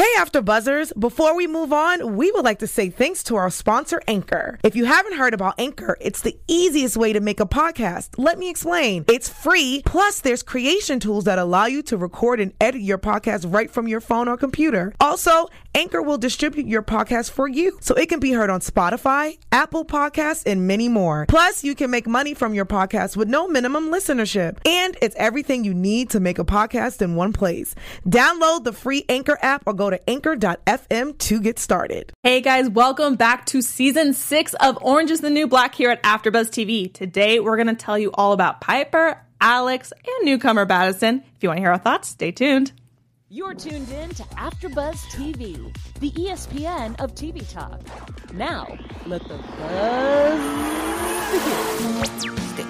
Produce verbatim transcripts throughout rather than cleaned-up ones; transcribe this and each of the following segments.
Hey, After Buzzers. Before we move on, we would like to say thanks to our sponsor, Anchor. If you haven't heard about Anchor, it's the easiest way to make a podcast. Let me explain. It's free, plus there's creation tools that allow you to record and edit your podcast right from your phone or computer. Also, Anchor will distribute your podcast for you, so it can be heard on Spotify, Apple Podcasts, and many more. Plus, you can make money from your podcast with no minimum listenership. And it's everything you need to make a podcast in one place. Download the free Anchor app or go to anchor dot f m to get started. Hey guys, welcome back to season six of Orange is the New Black here at AfterBuzz T V. Today, we're going to tell you all about Piper, Alex, and newcomer Madison. If you want to hear our thoughts, stay tuned. You're tuned in to AfterBuzz T V, the E S P N of T V talk. Now, let the buzz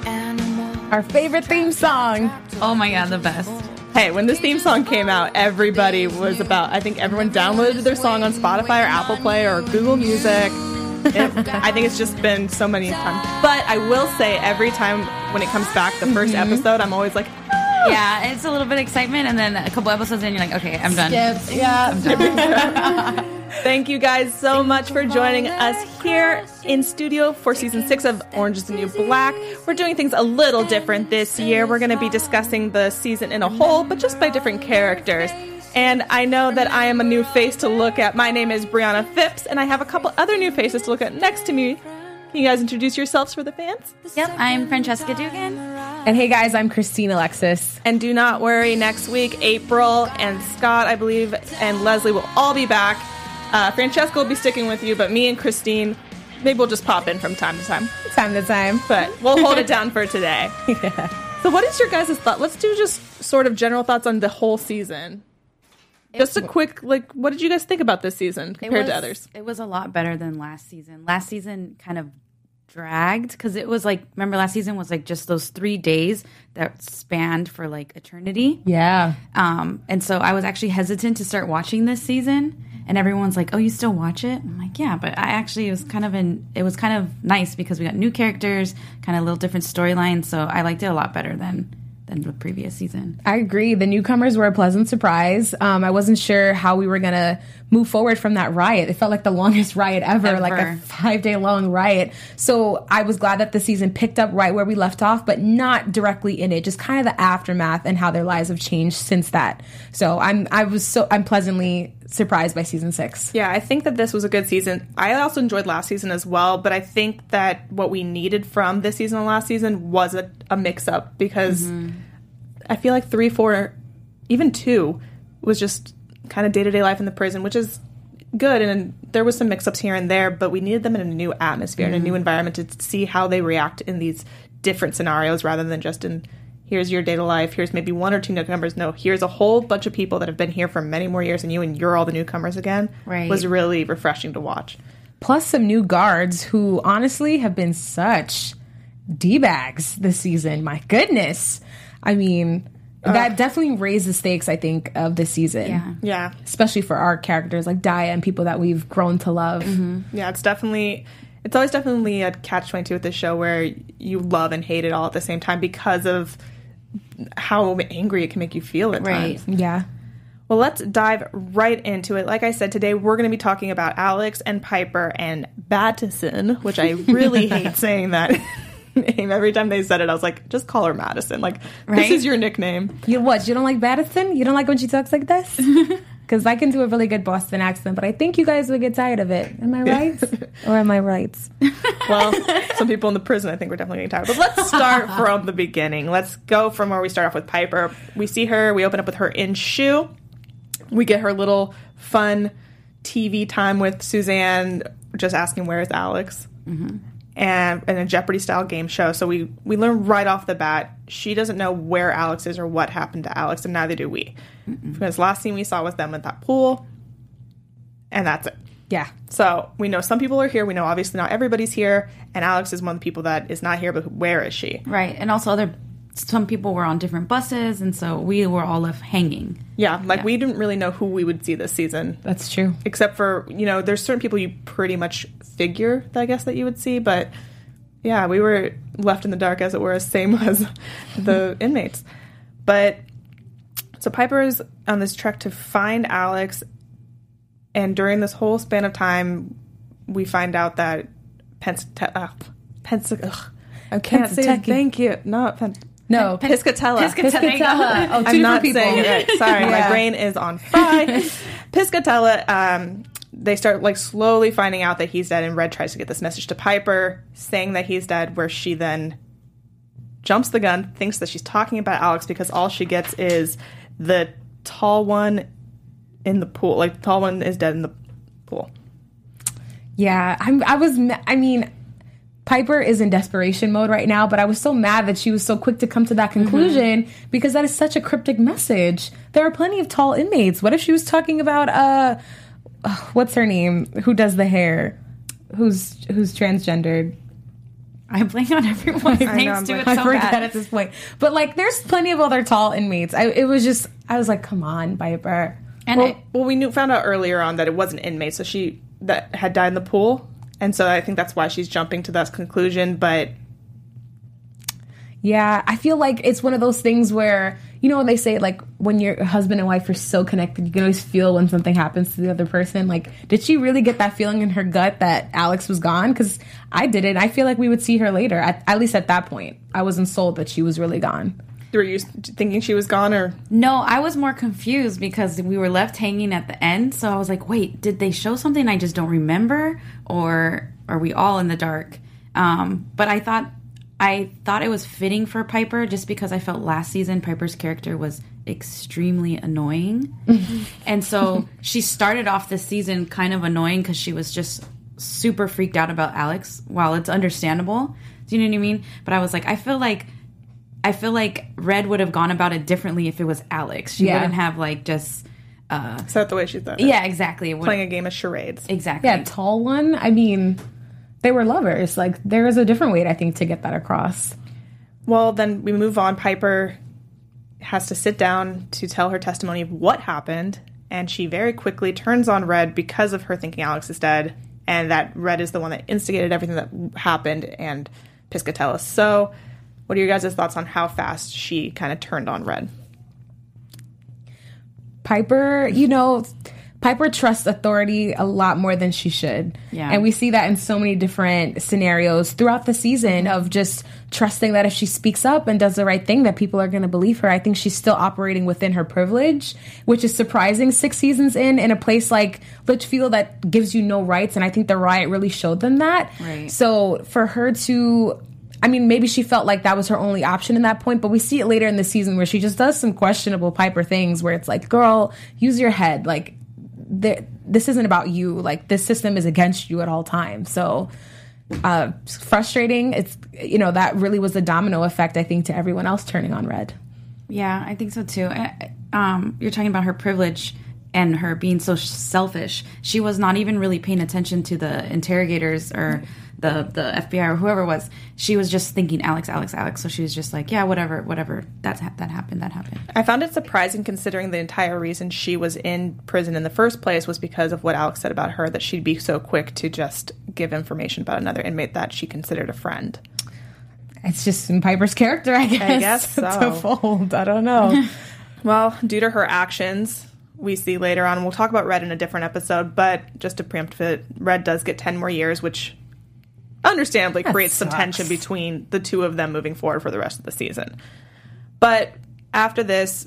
begin. Our favorite theme song. Oh my god, the best. Hey, when this theme song came out, everybody was about, I think everyone downloaded their song on Spotify or Apple Play or Google Music. It, I think it's just been so many times. But I will say, every time when it comes back, the first mm-hmm. episode, I'm always like, ah! Yeah, it's a little bit of excitement, and then a couple episodes in, you're like, okay, I'm done. Skip. Yeah. I'm done. Thank you guys so much for joining us here in studio for season six of Orange is the New Black. We're doing things a little different this year. We're going to be discussing the season in a whole, but just by different characters. And I know that I am a new face to look at. My name is Brianna Phipps, and I have a couple other new faces to look at next to me. Can you guys introduce yourselves for the fans? Yep, I'm Francesca Dugan. And hey guys, I'm Christine Alexis. And do not worry, next week, April and Scott, I believe, and Leslie will all be back. Uh, Francesca will be sticking with you, but me and Christine, maybe we'll just pop in from time to time. Time to time. But we'll hold it down for today. Yeah. So what is your guys' thought? Let's do just sort of general thoughts on the whole season. Just a quick, like, what did you guys think about this season compared was, to others? It was a lot better than last season. Last season kind of dragged because it was like, remember last season was like just those three days that spanned for like eternity. Yeah. Um, and so I was actually hesitant to start watching this season. And everyone's like, "Oh, you still watch it?" I'm like, "Yeah," but I actually it was kind of an it was kind of nice because we got new characters, kind of a little different storylines. So I liked it a lot better than than the previous season. I agree. The newcomers were a pleasant surprise. Um, I wasn't sure how we were gonna move forward from that riot. It felt like the longest riot ever, ever. like a five day long riot. So I was glad that the season picked up right where we left off, but not directly in it. Just kind of the aftermath and how their lives have changed since that. So I'm I was so I'm pleasantly surprised by season six. Yeah, I think that this was a good season. I also enjoyed last season as well, but I think that what we needed from this season and last season was a, a mix-up because mm-hmm. I feel like three, four, even two was just kind of day-to-day life in the prison, which is good, and there was some mix-ups here and there, but we needed them in a new atmosphere, mm-hmm. in a new environment to see how they react in these different scenarios rather than just in here's your day-to life, here's maybe one or two newcomers. No, here's a whole bunch of people that have been here for many more years than you, and you're all the newcomers again. Right. Was really refreshing to watch. Plus some new guards who honestly have been such D-bags this season. My goodness. I mean, uh, that definitely raised the stakes, I think, of this season. Yeah. Yeah. Especially for our characters like Daya and people that we've grown to love. Mm-hmm. Yeah, it's definitely... It's always definitely a catch twenty-two with this show where you love and hate it all at the same time because of how angry it can make you feel at right. times. Yeah. Well, let's dive right into it. Like I said, today we're going to be talking about Alex and Piper and Madison, which I really hate saying that name. Every time they said it, I was like, just call her Madison. Like, right? This is your nickname. You what? You don't like Madison? You don't like when she talks like this? Because I can do a really good Boston accent, but I think you guys would get tired of it. Am I right? Or am I right? Well, some people in the prison, I think, we're definitely getting tired. But let's start from the beginning. Let's go from where we start off with Piper. We see her. We open up with her in SHU. We get her little fun T V time with Suzanne, just asking, where is Alex? Mm-hmm. And in a Jeopardy-style game show. So we, we learn right off the bat, she doesn't know where Alex is or what happened to Alex, and neither do we. Mm-mm. Because last scene we saw was them at that pool, and that's it. Yeah. So we know some people are here. We know obviously not everybody's here, and Alex is one of the people that is not here, but where is she? Right. And also other some people were on different buses, and so we were all left hanging. Yeah, like yeah. we didn't really know who we would see this season. That's true. Except for, you know, there's certain people you pretty much figure, I guess, that you would see, but yeah, we were left in the dark, as it were, same as the inmates. But so Piper's on this trek to find Alex, And during this whole span of time, we find out that Pens- uh, Pens- ugh, I can't say it. Thank you. Not Pen- No, Pen- Piscatella. Piscatella. Oh, two I'm not people. saying it right. Sorry, Yeah. my brain is on fire. Piscatella, um, they start like slowly finding out that he's dead, and Red tries to get this message to Piper saying that he's dead, where she then jumps the gun, thinks that she's talking about Alex, because all she gets is the tall one in the pool. Like, the tall one is dead in the pool. Yeah, I'm, I was, ma- I mean, Piper is in desperation mode right now, but I was so mad that she was so quick to come to that conclusion mm-hmm. because that is such a cryptic message. There are plenty of tall inmates. What if she was talking about, uh, uh what's her name? Who does the hair? Who's, who's transgendered? I blank on everyone's I names know, too. but It's I so forget bad. at this point. But, like, there's plenty of other tall inmates. I, it was just, I was like, come on, Piper. And Well, it, well, we knew found out earlier on that it was an inmate, so she that had died in the pool, and so I think that's why she's jumping to that conclusion. But Yeah, I feel like it's one of those things where, you know, when they say, like, when your husband and wife are so connected, you can always feel when something happens to the other person. Like, did she really get that feeling in her gut that Alex was gone? Because I didn't. I feel like we would see her later, at, at least at that point. I wasn't sold that she was really gone. were you thinking she was gone, or no, I was more confused because we were left hanging at the end. So I was like, wait, did they show something I just don't remember? Or are we all in the dark? Um, but I thought I thought it was fitting for Piper just because I felt last season Piper's character was extremely annoying. And so she started off this season kind of annoying because she was just super freaked out about Alex. While it's understandable. Do you know what I mean? But I was like, I feel like I feel like Red would have gone about it differently if it was Alex. She Yeah. wouldn't have like just uh is that the way she thought? it? yeah, exactly. It would- Playing a game of charades. exactly. Yeah, tall one. I mean, they were lovers. Like, there is a different way, I think, to get that across. Well, then we move on. Piper has to sit down to tell her testimony of what happened, and she very quickly turns on Red because of her thinking Alex is dead, and that Red is the one that instigated everything that happened, and Piscatella. So, what are your guys' thoughts on how fast she kind of turned on Red? Piper, you know, Piper trusts authority a lot more than she should. Yeah. And we see that in so many different scenarios throughout the season of just trusting that if she speaks up and does the right thing, that people are going to believe her. I think she's still operating within her privilege, which is surprising six seasons in, in a place like Litchfield that gives you no rights. And I think the riot really showed them that. Right. So for her to... I mean, maybe she felt like that was her only option in that point, but we see it later in the season where she just does some questionable Piper things where it's like, girl, use your head. Like, th- this isn't about you. Like, this system is against you at all times. So, uh, it's frustrating. It's, you know, that really was the domino effect, I think, to everyone else turning on Red. Yeah, I think so too. Uh, Um, you're talking about her privilege and her being so selfish. She was not even really paying attention to the interrogators or the the F B I or whoever it was. She was just thinking Alex, Alex, Alex. So she was just like, yeah, whatever, whatever. That's ha- that happened. That happened. I found it surprising considering the entire reason she was in prison in the first place was because of what Alex said about her, that she'd be so quick to just give information about another inmate that she considered a friend. It's just in Piper's character, I guess. I guess so. To fold. I don't know. Well, due to her actions, we see later on, and we'll talk about Red in a different episode, but just to preempt it, Red does get ten more years, which understandably That creates some sucks. tension between the two of them moving forward for the rest of the season. But after this,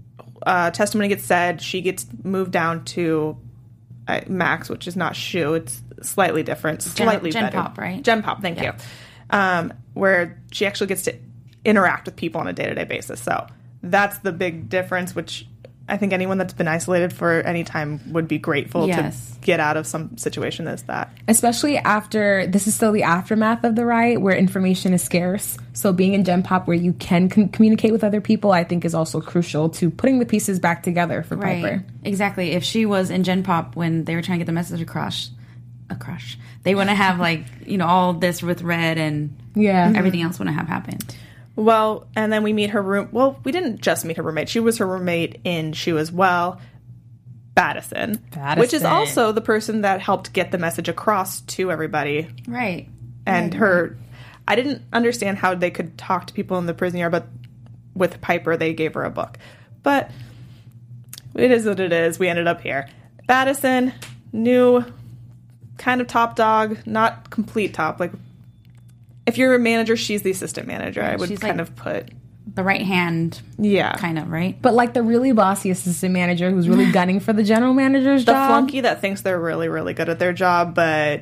uh, testimony gets said, she gets moved down to uh, Max, which is not Shu, it's slightly different, Gen- slightly Gen better. Pop, right? Gen Pop, thank Yeah. you. Um, where she actually gets to interact with people on a day-to-day basis. So that's the big difference, which I think anyone that's been isolated for any time would be grateful Yes. to get out of some situation as that. Especially after, this is still the aftermath of the riot where information is scarce. So being in Gen Pop where you can con- communicate with other people, I think is also crucial to putting the pieces back together for Right. Piper. Exactly. If she was in Gen Pop when they were trying to get the message across, across, they wouldn't have like, you know, all this with Red and Yeah. everything else wouldn't have happened. Well, and then we meet her room. Well, we didn't just meet her roommate. She was her roommate in Shu as well, Battison, Battison. which is also the person that helped get the message across to everybody. Right. And her, I didn't understand how they could talk to people in the prison yard, but with Piper, they gave her a book. But it is what it is. We ended up here. Battison new kind of top dog, not complete top. Like, if you're a manager, she's the assistant manager. I would She's kind like- of put. The right hand, Yeah. kind of, right? But like the really bossy assistant manager who's really gunning for the general manager's The job. flunky that thinks they're really, really good at their job, but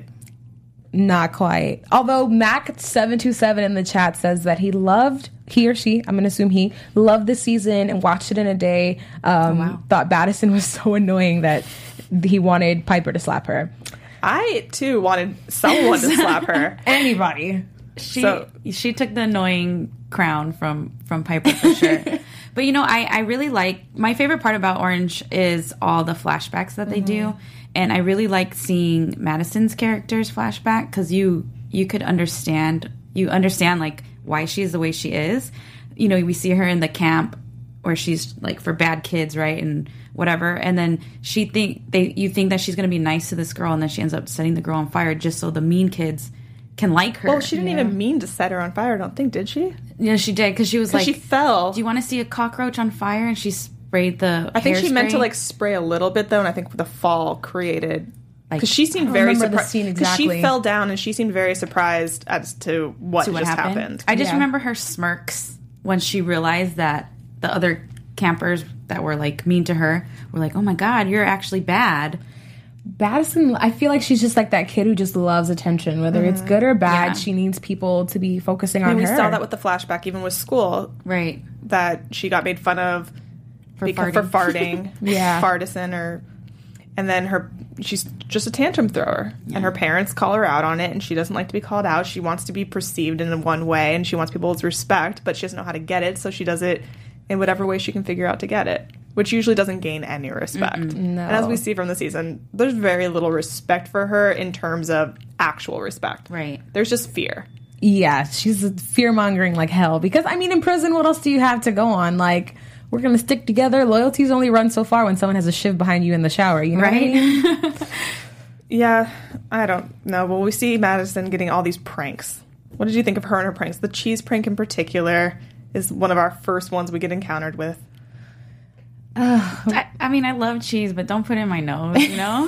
Not quite. Although Mac seven two seven in the chat says that he loved, he or she, I'm going to assume he, loved the season and watched it in a day. Um, wow. Thought Baddison was so annoying that he wanted Piper to slap her. I, too, wanted someone to slap her. Anybody. She So- she took the annoying crown from from Piper for sure. But you know, I I really like, my favorite part about Orange is all the flashbacks that they do, and I really like seeing Madison's character's flashback because you you could understand you understand like why she's the way she is. You know, we see her in the camp where she's like for bad kids, right, and whatever, and then she think they you think that she's gonna be nice to this girl, and then she ends up setting the girl on fire just so the mean kids can like her. Well, she didn't even mean to set her on fire, I don't think, did she? Yeah, she did because she was like, she fell. Do you want to see a cockroach on fire? And she sprayed the. I think she meant to hairspray. like spray a little bit though, and I think the fall created Like, because she seemed I don't very remember the surprised. scene Because she exactly. fell down and she seemed very surprised as to what to what just happened. happened. I just Yeah. remember her smirks when she realized that the other campers that were like mean to her were like, "Oh my god, you're actually bad." Baddison, I feel like she's just like that kid who just loves attention. Whether it's good or bad, Yeah. she needs people to be focusing I on mean, we her. saw that with the flashback, even with school, Right. that she got made fun of For because, farting. for farting, Yeah. Fartison, or and then her she's just a tantrum thrower, and her parents call her out on it, and she doesn't like to be called out. She wants to be perceived in one way, and she wants people's respect, but she doesn't know how to get it, so she does it in whatever way she can figure out to get it, which usually doesn't gain any respect. No. And as we see from the season, there's very little respect for her in terms of actual respect. Right. There's just fear. Yeah, she's fear mongering like hell. Because I mean, in prison, what else do you have to go on? Like, we're gonna stick together. Loyalties only run so far when someone has a shiv behind you in the shower. You know what I Right. mean? Yeah, I don't know. Well, we see Madison getting all these pranks. What did you think of her and her pranks? The cheese prank in particular is one of our first ones we get encountered with. I, I mean, I love cheese, but don't put it in my nose, you know?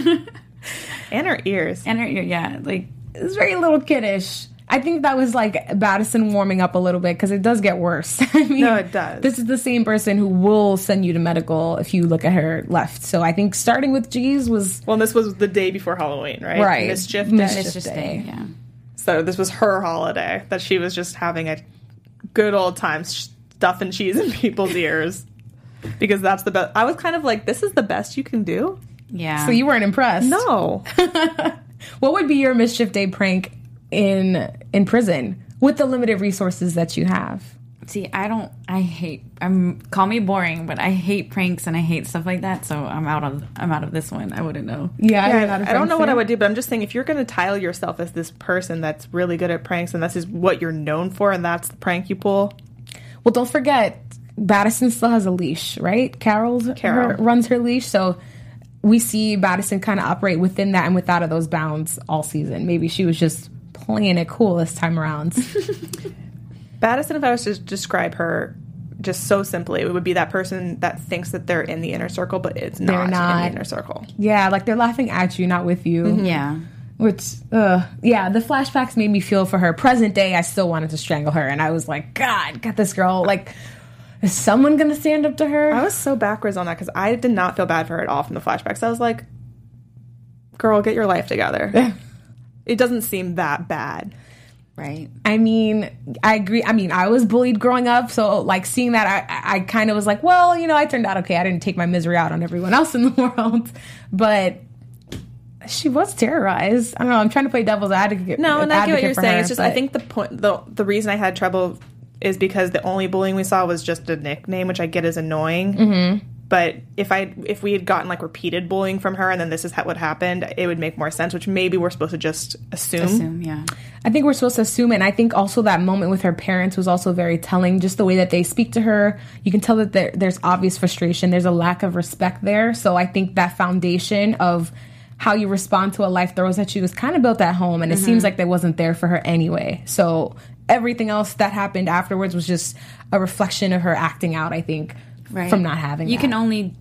And her ears. And her, yeah, like, It's very little kiddish. I think that was like Baddison warming up a little bit because it does get worse. I mean, No, it does. This is the same person who will send you to medical if you look at her left. So I think starting with G's was Well, this was the day before Halloween, right? Right. Mischief Day. Mischief it's just Day. yeah. So this was her holiday that she was just having a good old time stuffing cheese in people's ears. Because that's the best. I was kind of like, this is the best you can do? Yeah. so you weren't impressed. No. What would be your Mischief Day prank in in prison with the limited resources that you have? See, I don't. I hate. I'm call me boring, but I hate pranks and I hate stuff like that. So I'm out of. I'm out of this one. I wouldn't know. Yeah, Yeah, you're not a I don't prank know what I fan? would do, but I'm just saying if you're going to title yourself as this person that's really good at pranks and this is what you're known for and that's the prank you pull, Well, don't forget, Baddison still has a leash, right? Carol's Carol. her- runs her leash, so we see Baddison kind of operate within that and with out of those bounds all season. Maybe she was just playing it cool this time around. Baddison, if I was to describe her just so simply, it would be that person that thinks that they're in the inner circle, but it's not, in not. the inner circle. Yeah, like they're laughing at you, not with you. Yeah. Which, uh, yeah, the flashbacks made me feel for her. Present day, I still wanted to strangle her, and I was like, God, got this girl. Like, is someone gonna stand up to her? I was so backwards on that because I did not feel bad for her at all from the flashbacks. I was like, girl, get your life together. It doesn't seem that bad. Right. I mean, I agree. I mean, I was bullied growing up, so like seeing that, I, I kind of was like, well, you know, I turned out okay. I didn't take my misery out on everyone else in the world, but she was terrorized. I don't know. I'm trying to play devil's advocate. No, and I get what advocate you're for saying. her, It's just I but- think the point, the the reason I had trouble is because the only bullying we saw was just a nickname, which I get is annoying. Mm-hmm. But if I if we had gotten like repeated bullying from her, and then this is how, what happened, it would make more sense. Which maybe we're supposed to just assume. Assume. Yeah. I think we're supposed to assume it. And I think also that moment with her parents was also very telling. Just the way that they speak to her, you can tell that there, there's obvious frustration. There's a lack of respect there. So I think that foundation of how you respond to a life throws at you is kind of built at home, and it seems like that wasn't there for her anyway. So everything else that happened afterwards was just a reflection of her acting out, I think, Right. from not having You that. can only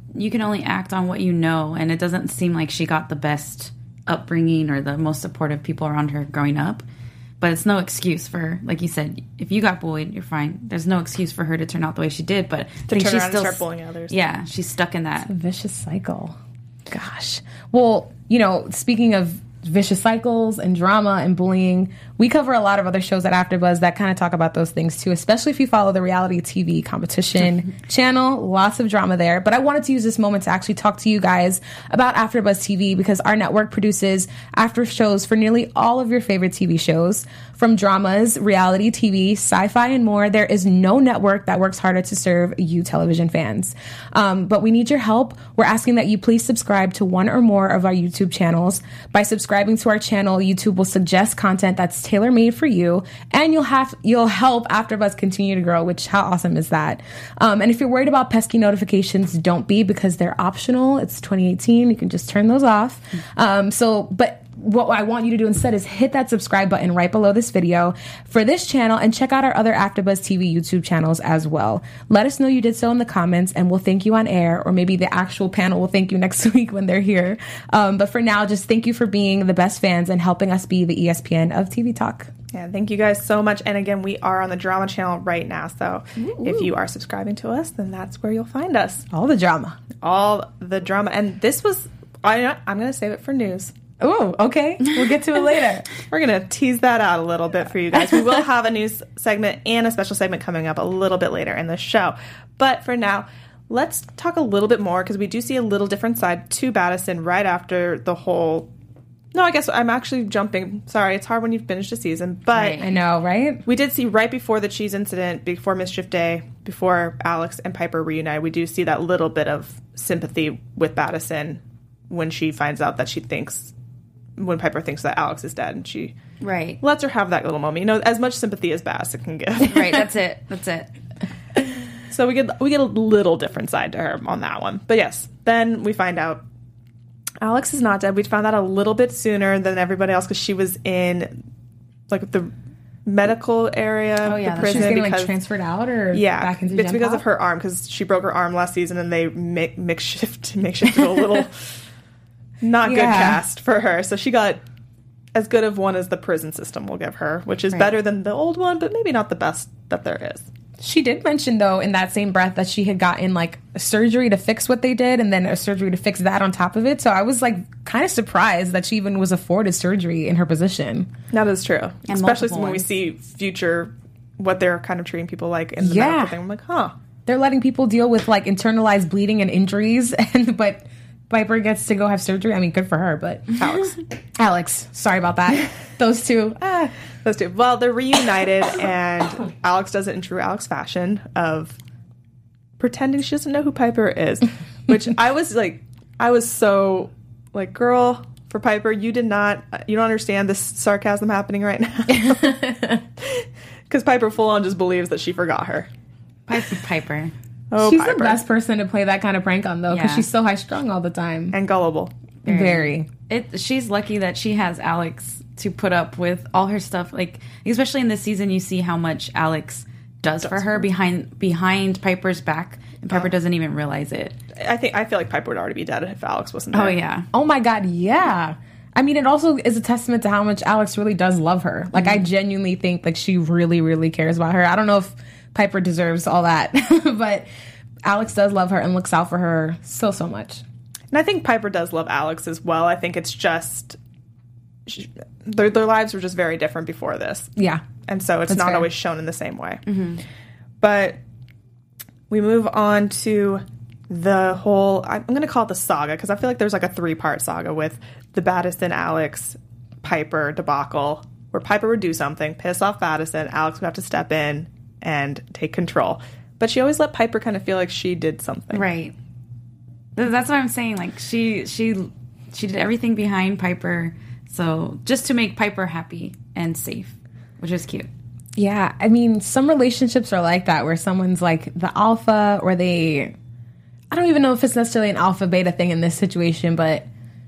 you can only act on what you know, and it doesn't seem like she got the best upbringing or the most supportive people around her growing up. But it's no excuse for, like you said, if you got bullied, you're fine. There's no excuse for her to turn out the way she did. But I To think turn she's around still and start bullying others. Yeah, she's stuck in that. A vicious cycle. Gosh. Well, you know, speaking of vicious cycles and drama and bullying, we cover a lot of other shows at AfterBuzz that kind of talk about those things too, especially if you follow the reality T V competition channel. Lots of drama there. But I wanted to use this moment to actually talk to you guys about AfterBuzz T V, because our network produces after shows for nearly all of your favorite T V shows. From dramas, reality T V, sci-fi, and more, there is no network that works harder to serve you television fans. Um, but we need your help. We're asking that you please subscribe to one or more of our YouTube channels. By subscribing to our channel, YouTube will suggest content that's tailor-made for you, and you'll have you'll help AfterBuzz continue to grow. Which, how awesome is that? Um, and if you're worried about pesky notifications, don't be, because they're optional. It's twenty eighteen. You can just turn those off. Um, so, but. What I want you to do instead is hit that subscribe button right below this video for this channel, and check out our other AfterBuzz T V YouTube channels as well. Let us know you did so in the comments, and we'll thank you on air, or maybe the actual panel will thank you next week when they're here. Um, but for now, just thank you for being the best fans and helping us be the E S P N of T V Talk. Yeah, thank you guys so much. And again, we are on the drama channel right now. So Ooh. If you are subscribing to us, then that's where you'll find us. All the drama. All the drama. And this was, I, I'm going to save it for news. Oh, okay. We'll get to it later. We're going to tease that out a little bit for you guys. We will have a news segment and a special segment coming up a little bit later in the show. But for now, let's talk a little bit more, because we do see a little different side to Badison right after the whole... No, I guess I'm actually jumping. Sorry, it's hard when you've finished a season. But right. I know, right? We did see right before the cheese incident, before Mischief Day, before Alex and Piper reunited, we do see that little bit of sympathy with Badison when she finds out that she thinks... when Piper thinks that Alex is dead, and she right lets her have that little moment. You know, as much sympathy as Bass can give. Right, that's it. That's it. So we get we get a little different side to her on that one. But yes, then we find out Alex is not dead. We found out a little bit sooner than everybody else, because she was in like the medical area, oh, yeah, the prison. She's getting because, like transferred out or yeah, back into it's Gen because Pop? of her arm, because she broke her arm last season, and they make makeshift makeshifted a little. Not good yeah. cast for her. So she got as good of one as the prison system will give her, which is right. better than the old one, but maybe not the best that there is. She did mention, though, in that same breath that she had gotten, like, a surgery to fix what they did, and then a surgery to fix that on top of it. So I was, like, kind of surprised that she even was afforded surgery in her position. That is true. And especially when ones. we see future, what they're kind of treating people like in the Yeah. medical thing. I'm like, huh. They're letting people deal with, like, internalized bleeding and injuries, and but... Piper gets to go have surgery. I mean, good for her, but Alex. Alex, sorry about that. Those two. Ah, those two. Well, they're reunited, and Alex does it in true Alex fashion of pretending she doesn't know who Piper is, which I was like, I was so like, girl, for Piper, you did not, you don't understand this sarcasm happening right now. Because Piper full on just believes that she forgot her. Piper. Piper. Oh, She's Piper. the best person to play that kind of prank on, though, because Yeah. she's so high-strung all the time. And gullible. Very. Very. It. She's lucky that she has Alex to put up with all her stuff. Like, especially in this season, you see how much Alex does, does for her behind behind Piper's back, and Piper oh. doesn't even realize it. I think I feel like Piper would already be dead if Alex wasn't there. Oh yeah. Oh my God, yeah. I mean, it also is a testament to how much Alex really does love her. Like, mm-hmm. I genuinely think like she really, really cares about her. I don't know if Piper deserves all that, but Alex does love her and looks out for her so, so much. And I think Piper does love Alex as well. I think it's just she, their their lives were just very different before this. Yeah. And so it's That's not fair. always shown in the same way. Mm-hmm. But we move on to the whole, I'm going to call it the saga, because I feel like there's like a three-part saga with the Badison, Alex, Piper debacle, where Piper would do something, piss off Badison, Alex would have to step in and take control. But she always let Piper kind of feel like she did something. Right. That's what I'm saying. Like, she she she did everything behind Piper, so just to make Piper happy and safe, which is cute. Yeah, I mean, some relationships are like that, where someone's like the alpha, or they... I don't even know if it's necessarily an alpha beta thing in this situation, but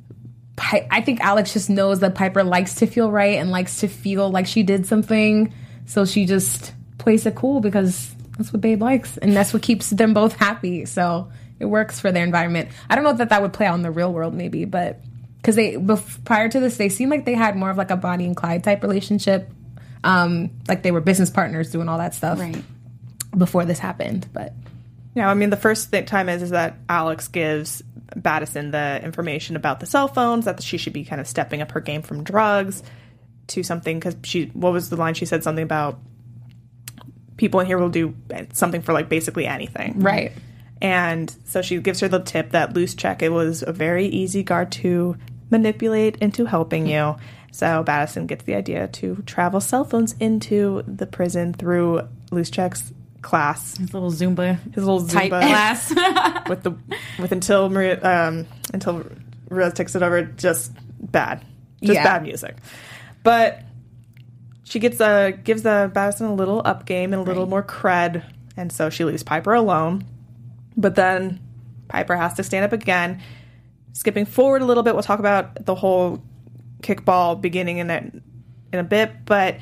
Pi- I think Alex just knows that Piper likes to feel right and likes to feel like she did something, so she just plays it cool because that's what Babe likes, and that's what keeps them both happy. So It works for their environment. I don't know that that would play out in the real world, maybe, but because they bef- prior to this, they seemed like they had more of like a Bonnie and Clyde type relationship, um, like they were business partners doing all that stuff Right. before this happened. But Yeah, I mean, the first th- time is is that Alex gives Battison the information about the cell phones, that she should be kind of stepping up her game from drugs to something, because she, what was the line? She said something about people in here will do something for like basically anything. right. And so she gives her the tip that loose check, it was a very easy guard to manipulate into helping you. So Battison gets the idea to travel cell phones into the prison through loose check's class, His little Zumba, his little type Zumba class. with the with until Maria um, until Rose takes it over, just bad, just Yeah. bad music. But she gets a gives the Battison a little up game and a little more cred, and so she leaves Piper alone. But then Piper has to stand up again. Skipping forward a little bit, we'll talk about the whole kickball beginning in a, in a bit, but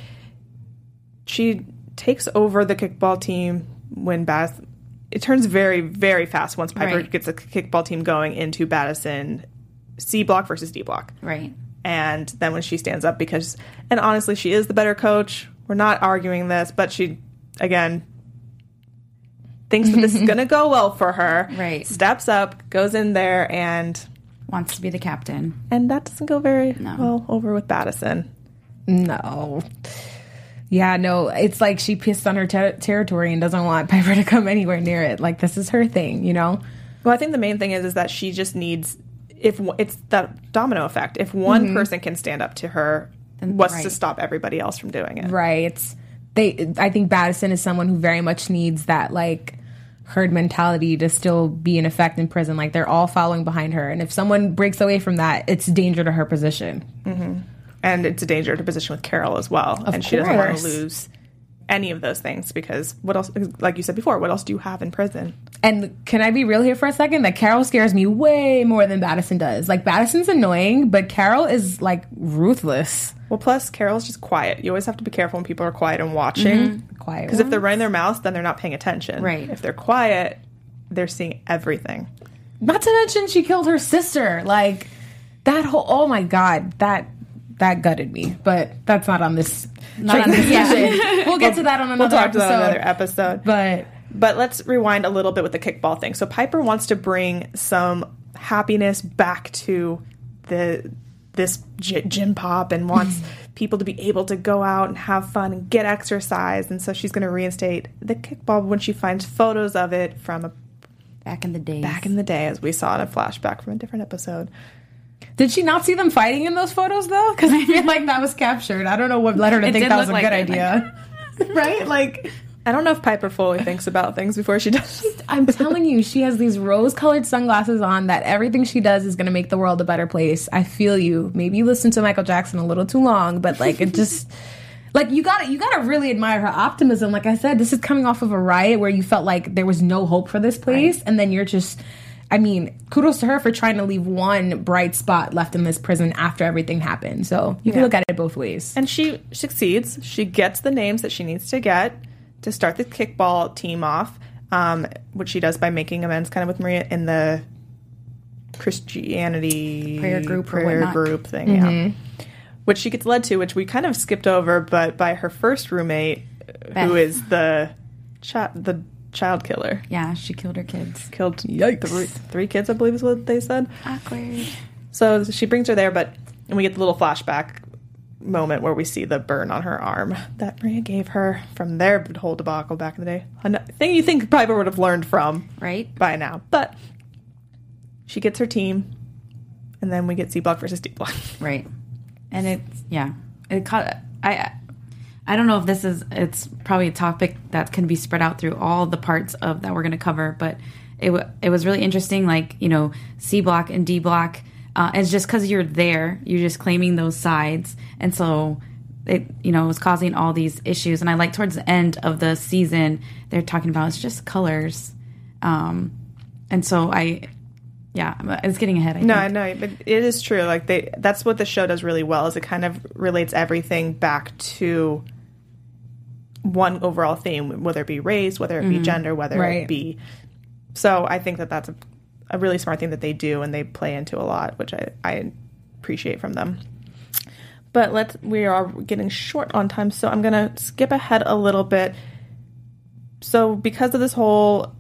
she takes over the kickball team when Battison... It turns very, very fast once Piper Right. gets the kickball team going into Battison C block versus D block. Right. And then when she stands up, because... And honestly, she is the better coach. We're not arguing this, but she, again... thinks that this is going to go well for her. Right. Steps up, goes in there, and Wants to be the captain. and that doesn't go very No. well over with Battison. No. Yeah, no, it's like she pissed on her ter- territory and doesn't want Piper to come anywhere near it. Like, this is her thing, you know? Well, I think the main thing is is that she just needs, if one- it's that domino effect. If one person can stand up to her, Then- what's right. to stop everybody else from doing it? Right. They, I think Battison is someone who very much needs that, like, herd mentality to still be in effect in prison. Like, they're all following behind her. And if someone breaks away from that, it's danger to her position. And it's a danger to position with Carol as well. Of and she doesn't want course. to lose any of those things, because what else, like you said before, what else do you have in prison? And can I be real here for a second? That Carol scares me way more than Battison does. Like, Battison's annoying, but Carol is, like, ruthless. Well, plus Carol's just quiet. You always have to be careful when people are quiet and watching. Quiet. Because if they're running their mouths, then they're not paying attention. Right. If they're quiet, they're seeing everything. Not to mention she killed her sister. Like, that whole, oh my God, that that gutted me. But that's not on this. Not on this- yeah. We'll get to that on another We'll talk episode. to that on another episode. But But let's rewind a little bit with the kickball thing. So Piper wants to bring some happiness back to the this gy- gym pop, and wants people to be able to go out and have fun and get exercise. And so she's going to reinstate the kickball when she finds photos of it from a, Back in the days. back in the day, as we saw in a flashback from a different episode. did she not see them fighting in those photos, though? Because I feel like that was captured. I don't know what led her to It think did that was a look good like it, idea. Right? Like, I don't know if Piper fully thinks about things before she does. I'm telling you, she has these rose-colored sunglasses on that everything she does is going to make the world a better place. I feel you. Maybe you listen to Michael Jackson a little too long, but like it just like you got to you got to really admire her optimism. Like I said, this is coming off of a riot where you felt like there was no hope for this place, right. And then you're just I mean, kudos to her for trying to leave one bright spot left in this prison after everything happened. So you can Yeah. look at it both ways. And she succeeds. She gets the names that she needs to get to start the kickball team off, um, which she does by making amends kind of with Maria in the Christianity Prayer group or prayer whatnot. group thing, yeah. Which she gets led to, which we kind of skipped over, but by her first roommate, Beth. who is the chi- the child killer. Yeah, she killed her kids. Killed Yikes. three, three kids, I believe is what they said. Awkward. So she brings her there, but and we get the little flashback moment where we see the burn on her arm that Maria gave her from their whole debacle back in the day. A thing you think Piper would have learned from Right? by now. But she gets her team, and then we get C Block versus D Block. Right. And it's, yeah. It caught, I, I don't know if this is, it's probably a topic that can be spread out through all the parts of that we're going to cover, but it, w- it was really interesting, like, you know, C Block and D Block. Uh, it's just because you're there, you're just claiming those sides, and so it, you know, it was causing all these issues. And I like towards the end of the season, they're talking about it's just colors, um, and so I, yeah, it's getting ahead. I No, think. I know, but it is true. Like they, that's what the show does really well. Is it kind of relates everything back to one overall theme, whether it be race, whether it be gender, whether Right. it be. So I think that that's a a really smart thing that they do and they play into a lot, which I, I appreciate from them. But let's we are getting short on time, so I'm gonna skip ahead a little bit. So because of this whole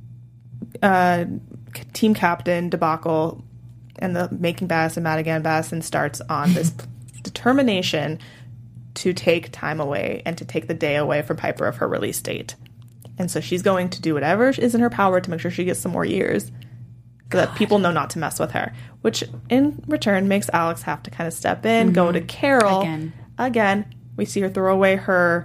uh, team captain debacle and the making Madison mad again, Madison starts on this determination to take time away and to take the day away from Piper of her release date. And so she's going to do whatever is in her power to make sure she gets some more years so God. that people know not to mess with her, which in return makes Alex have to kind of step in, mm-hmm. go to Carol. Again. Again, we see her throw away her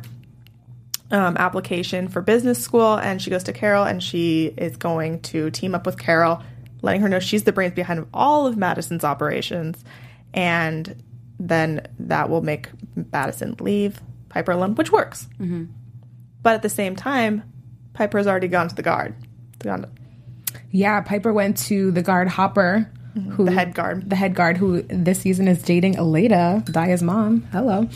um, application for business school, and she goes to Carol, and she is going to team up with Carol, letting her know she's the brains behind all of Madison's operations, and then that will make Madison leave Piper alone, which works. Mm-hmm. But at the same time, Piper has already gone to the guard. Gone to- yeah, Piper went to the guard Hopper, mm-hmm. who the head guard, the head guard, who this season is dating Aleda, Daya's mom. Hello,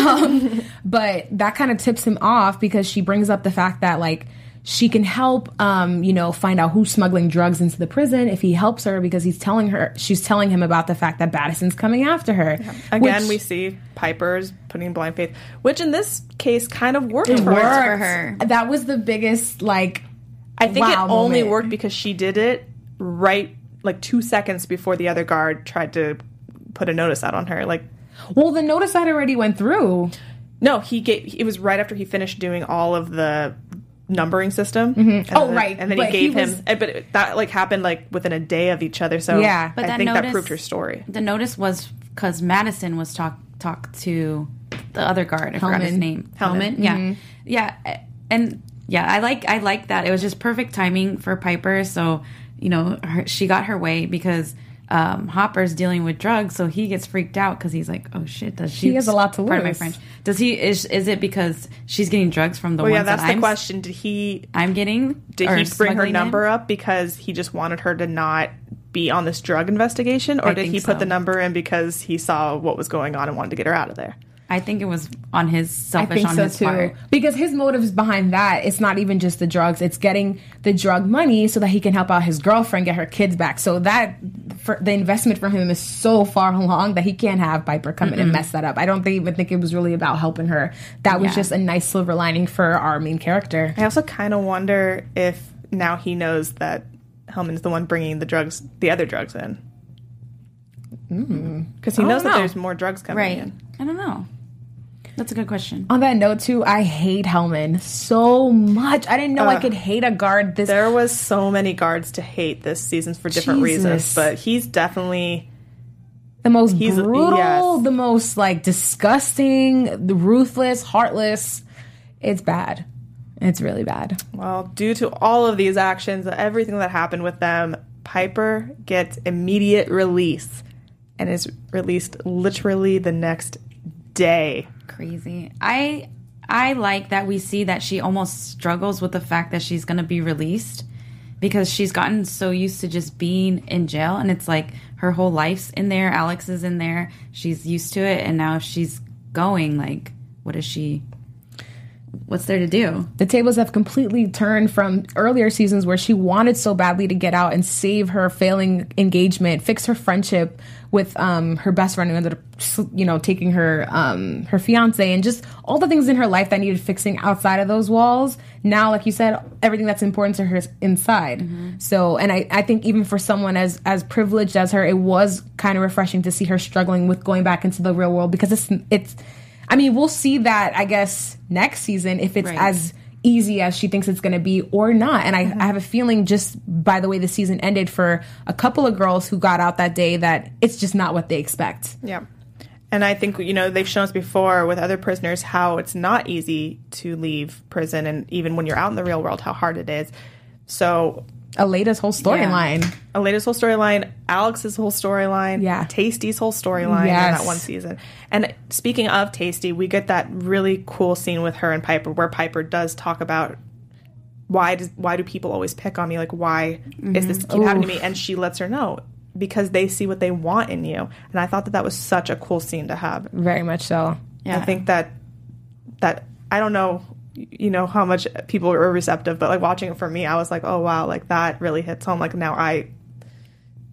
um, but that kind of tips him off because she brings up the fact that like she can help, um, you know, find out who's smuggling drugs into the prison if he helps her, because he's telling her, she's telling him about the fact that Madison's coming after her. Yeah. Again, which, we see Piper's putting blind faith, which in this case kind of worked it for, worked her. for her. That was the biggest, like, I think wow it only moment. worked because she did it right, like two seconds before the other guard tried to put a notice out on her. Like, well, the notice that already went through. No, he gave. It was right after he finished doing all of the numbering system. Mm-hmm. Oh, then, right. And then but he gave he him, was, but it, that like happened like within a day of each other. So yeah, but I that think notice, that proved her story. The notice was because Madison was talk talk to the other guard. I forgot his Hellman. name. Hellman. Hellman. Yeah, Mm-hmm. yeah, and yeah, I like I like that. It was just perfect timing for Piper. So you know, her, she got her way because. Um, Hopper's dealing with drugs, so he gets freaked out because he's like, "Oh shit!" Does she? He has a lot to Pardon my lose. French. Does he? Is is it because she's getting drugs from the Well, ones yeah, that's that the I'm, question. Did he? I'm getting? Did or he bring her smuggling number in? up because he just wanted her to not be on this drug investigation, or I did think he put so. the number in because he saw what was going on and wanted to get her out of there? I think it was on his I selfish think on so his too. part. Because his motives behind that, it's not even just the drugs. It's getting the drug money so that he can help out his girlfriend get her kids back. So that for, the investment for him is so far along that he can't have Piper come in and mess that up. I don't think, even think it was really about helping her. That was Yeah. just a nice silver lining for our main character. I also kind of wonder if now he knows that Hellman's the one bringing the drugs, the other drugs in, because he I knows don't that know. there's more drugs coming Right. in. I don't know. That's a good question. On that note too, I hate Hellman so much. I didn't know I Ugh. could hate a guard this. There was so many guards to hate this season for different Jesus. reasons, but he's definitely The most He's- brutal, yes. the most like disgusting, the ruthless, heartless. It's bad. It's really bad. well, due to all of these actions, everything that happened with them, Piper gets immediate release and is released literally the next day. Crazy. I I like that we see that she almost struggles with the fact that she's going to be released because she's gotten so used to just being in jail, and it's like her whole life's in there. Alex is in there. She's used to it, and now if she's going, like, what is she? What's there to do? The tables have completely turned from earlier seasons where she wanted so badly to get out and save her failing engagement, fix her friendship with um, her best friend who ended up, you know, taking her um, her fiance, and just all the things in her life that needed fixing outside of those walls. Now, like you said, everything that's important to her is inside. Mm-hmm. So, and I, I think even for someone as as privileged as her, it was kind of refreshing to see her struggling with going back into the real world, because it's it's. I mean, we'll see that, I guess, next season if it's Right. as easy as she thinks it's going to be or not. And I, I have a feeling, just by the way the season ended for a couple of girls who got out that day, that it's just not what they expect. Yeah. And I think, you know, they've shown us before with other prisoners how it's not easy to leave prison, and even when you're out in the real world, how hard it is. So Aleda's whole storyline. Aleda's whole storyline, Alex's whole storyline, Yeah. Tasty's whole storyline Yes. in that one season. And speaking of Tasty, we get that really cool scene with her and Piper where Piper does talk about why does why do people always pick on me? Like, why is this keep happening to me? And she lets her know, because they see what they want in you. And I thought that that was such a cool scene to have. Very much so. Yeah. I think that that I don't know, you know, how much people are receptive, but like watching it for me, I was like, oh wow, like that really hits home. Like now I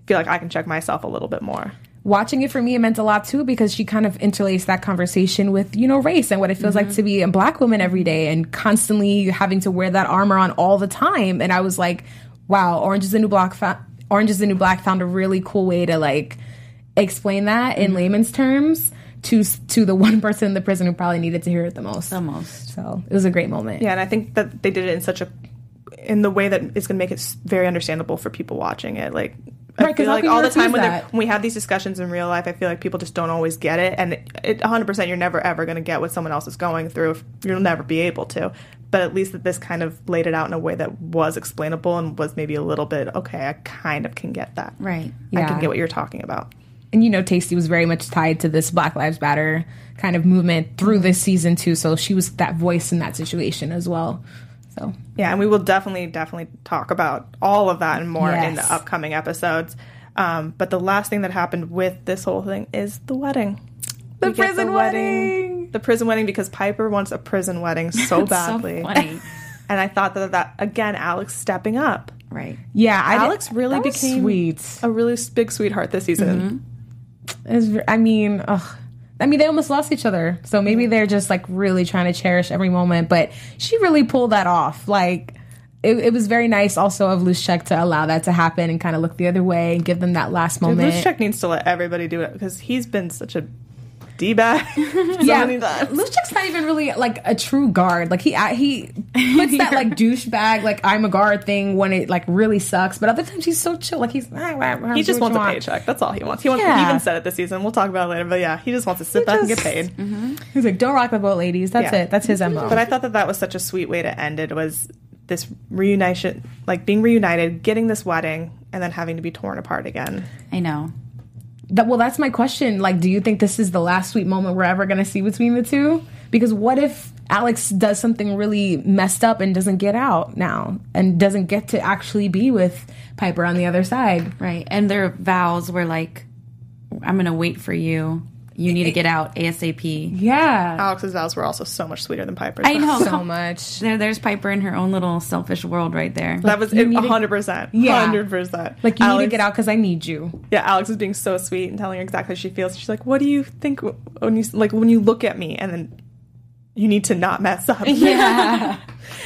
feel like I can check myself a little bit more. Watching it for me, it meant a lot too, because she kind of interlaced that conversation with, you know, race and what it feels mm-hmm. like to be a Black woman every day and constantly having to wear that armor on all the time. And I was like, wow, Orange is the New Black, fa- Orange is the New Black found a really cool way to like explain that in mm-hmm. layman's terms to to the one person in the prison who probably needed to hear it the most. The most. So it was a great moment. Yeah, and I think that they did it in such a, in the way that is going to make it very understandable for people watching it. Like, I right, feel like all the time when, that. when we have these discussions in real life, I feel like people just don't always get it. And it, it, one hundred percent, you're never, ever going to get what someone else is going through. You'll never be able to. But at least that this kind of laid it out in a way that was explainable and was maybe a little bit, okay, I kind of can get that. Right. I Yeah. can get what you're talking about. And, you know, Tasty was very much tied to this Black Lives Matter kind of movement through this season, too. So she was that voice in that situation as well. So yeah, and we will definitely, definitely talk about all of that and more Yes. in the upcoming episodes. Um, but the last thing that happened with this whole thing is the wedding. The We get prison wedding. The prison wedding, because Piper wants a prison wedding so It's badly. so funny. And I thought that, that, again, Alex stepping up. Right. yeah, I Alex did- really that was became sweet. a really big sweetheart this season. It was, ver- I mean, ugh. I mean, they almost lost each other. So maybe they're just like really trying to cherish every moment. But she really pulled that off. Like, it, it was very nice also of Luschek to allow that to happen and kind of look the other way and give them that last Dude, moment. Luschek needs to let everybody do it because he's been such a D-bag. Yeah, many times. Luschek's not even really like a true guard. Like he he puts that like douchebag like I'm a guard thing when it like really sucks. But other times he's so chill. Like he's ah, wah, wah, He do just what wants you a want. paycheck. That's all he wants. He wants. Yeah. He even said it this season. We'll talk about it later. But yeah, he just wants to sit He back and just- get paid. He's like, don't rock the boat, ladies. That's Yeah. it. That's his M O. But I thought that that was such a sweet way to end it. Was this reunition, like being reunited, getting this wedding, and then having to be torn apart again. I know. That, well, that's my question. Like, do you think this is the last sweet moment we're ever going to see between the two? Because what if Alex does something really messed up and doesn't get out now and doesn't get to actually be with Piper on the other side? Right. And their vows were like, I'm going to wait for you. You need to get out ASAP. Yeah. Alex's vows were also so much sweeter than Piper's. I know. So much. There, there's Piper in her own little selfish world right there. That was You it, need to- one hundred percent. Yeah. one hundred percent. Like, you Alex, need to get out because I need you. Yeah, Alex is being so sweet and telling her exactly how she feels. She's like, "What do you think when you like when you look at me?" And then you need to not mess up. Yeah.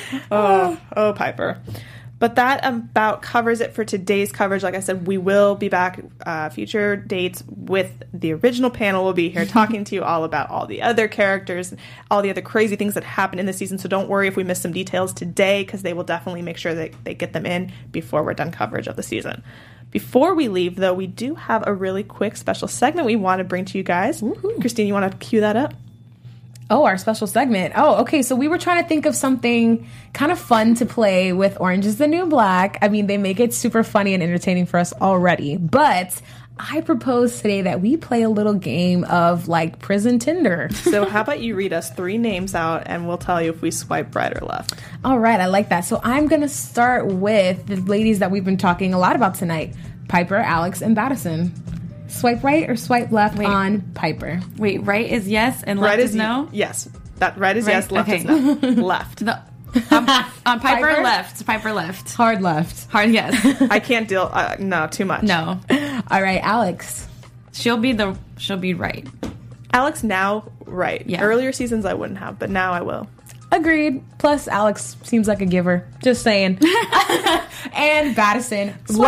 oh, oh, Piper. But that about covers it for today's coverage. Like I said, we will be back uh, future dates with the original panel. We'll be here talking to you all about all the other characters, all the other crazy things that happen in the season. So don't worry if we miss some details today, because they will definitely make sure that they get them in before we're done coverage of the season. Before we leave, though, we do have a really quick special segment we want to bring to you guys. Woohoo. Christine, you want to cue that up? Oh, our special segment. Oh, okay. So we were trying to think of something kind of fun to play with Orange is the New Black. I mean, they make it super funny and entertaining for us already. But I propose today that we play a little game of like prison Tinder. So how about you read us three names out, and we'll tell you if we swipe right or left. All right. I like that. So I'm going to start with the ladies that we've been talking a lot about tonight. Piper, Alex, and Madison. Swipe right or swipe left Wait. on Piper? Wait, right is yes and left Right is is no? Yes. That right is Right? yes, left Okay. is no. Left. The, on, on Piper, Piper? left. Piper left. Hard left. Hard yes. I can't deal. Uh, no, too much. No. All right, Alex. She'll be the she'll be right. Alex now, right. Yeah. Earlier seasons I wouldn't have, but now I will. Agreed. Plus, Alex seems like a giver. Just saying. And Madison. Left,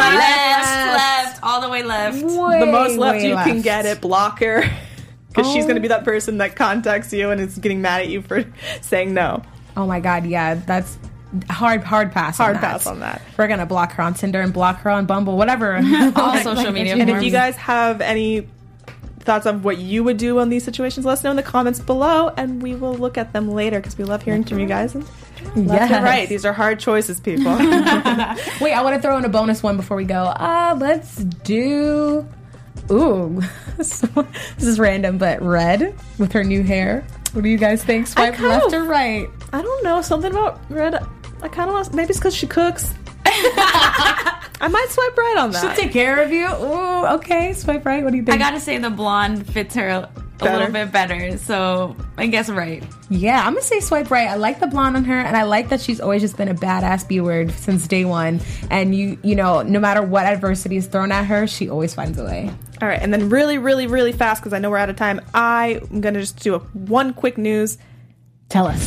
left, all the way left. Way, The most left way you left. can get it, block her. Because she's Oh. going to be that person that contacts you and is getting mad at you for saying no. Oh my God, yeah, that's hard, hard pass. Hard on that. pass on that. We're gonna block her on Tinder and block her on Bumble, whatever. All social media And if forms. you guys have any thoughts on what you would do on these situations, let us know in the comments below, and we will look at them later because we love hearing from you guys. And left Yes. and right. These are hard choices, people. Wait, I want to throw in a bonus one before we go. Uh, let's do. Ooh, so, this is random, but Red with her new hair. What do you guys think? Swipe kind left of- or right? I don't know. Something about Red. I kind of want. Maybe it's because she cooks. I might swipe right on that. She'll take care of you. Ooh, okay. Swipe right. What do you think? I gotta say the blonde fits her a little bit better. So I guess right. Yeah, I'm gonna say swipe right. I like the blonde on her, and I like that she's always just been a badass B-word since day one. And you, you know, no matter what adversity is thrown at her, she always finds a way. All right, and then really, really, really fast, because I know we're out of time, I'm gonna just do a one quick news. Tell us.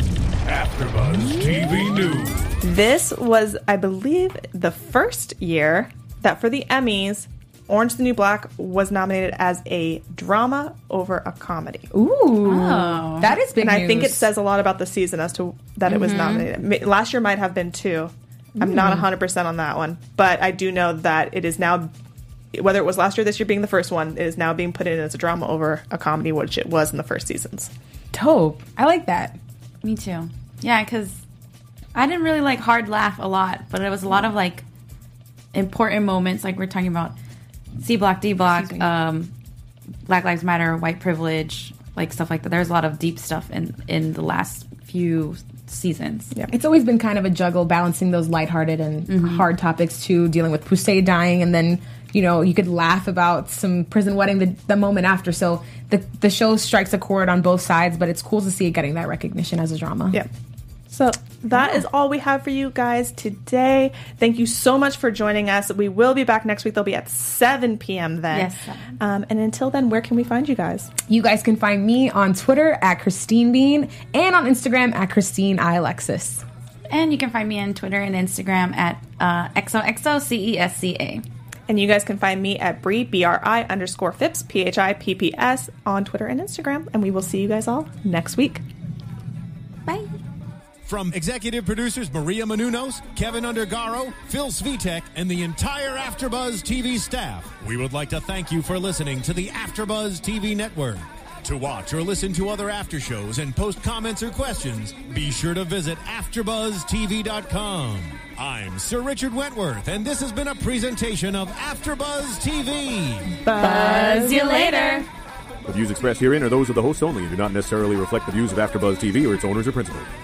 AfterBuzz T V News. This was, I believe, the first year that for the Emmys, Orange is the New Black was nominated as a drama over a comedy. Ooh, Oh. that is big And news. I think it says a lot about the season as to that it was nominated. Last year might have been too. I'm not one hundred percent on that one. But I do know that it is now, whether it was last year or this year being the first one, it is now being put in as a drama over a comedy, which it was in the first seasons. dope. I like that. Me too. Yeah, because I didn't really like hard laugh a lot, but it was a lot of like important moments, like we're talking about C Block, D Block, um, Black Lives Matter, white privilege, like stuff like that. There's a lot of deep stuff in in the last few seasons. Yeah. It's always been kind of a juggle balancing those lighthearted and Mm-hmm. hard topics too, dealing with Pusey dying, and then you know you could laugh about some prison wedding the, the moment after. So the the show strikes a chord on both sides, but it's cool to see it getting that recognition as a drama. Yeah. So that is all we have for you guys today. Thank you so much for joining us. We will be back next week. They'll be at seven p.m. then. Yes. Um, and until then, where can we find you guys? You guys can find me on Twitter at Christine Bean and on Instagram at Christine I Alexis. And you can find me on Twitter and Instagram at uh, X O X O C E S C A. And you guys can find me at Bri, B R I underscore Phipps, P H I P P S on Twitter and Instagram. And we will see you guys all next week. Bye. From executive producers Maria Menounos, Kevin Undergaro, Phil Svitek, and the entire AfterBuzz T V staff, we would like to thank you for listening to the AfterBuzz T V network. To watch or listen to other after shows and post comments or questions, be sure to visit after buzz T V dot com. I'm Sir Richard Wentworth, and this has been a presentation of AfterBuzz T V. Buzz you later. The views expressed herein are those of the hosts only and do not necessarily reflect the views of AfterBuzz T V or its owners or principals.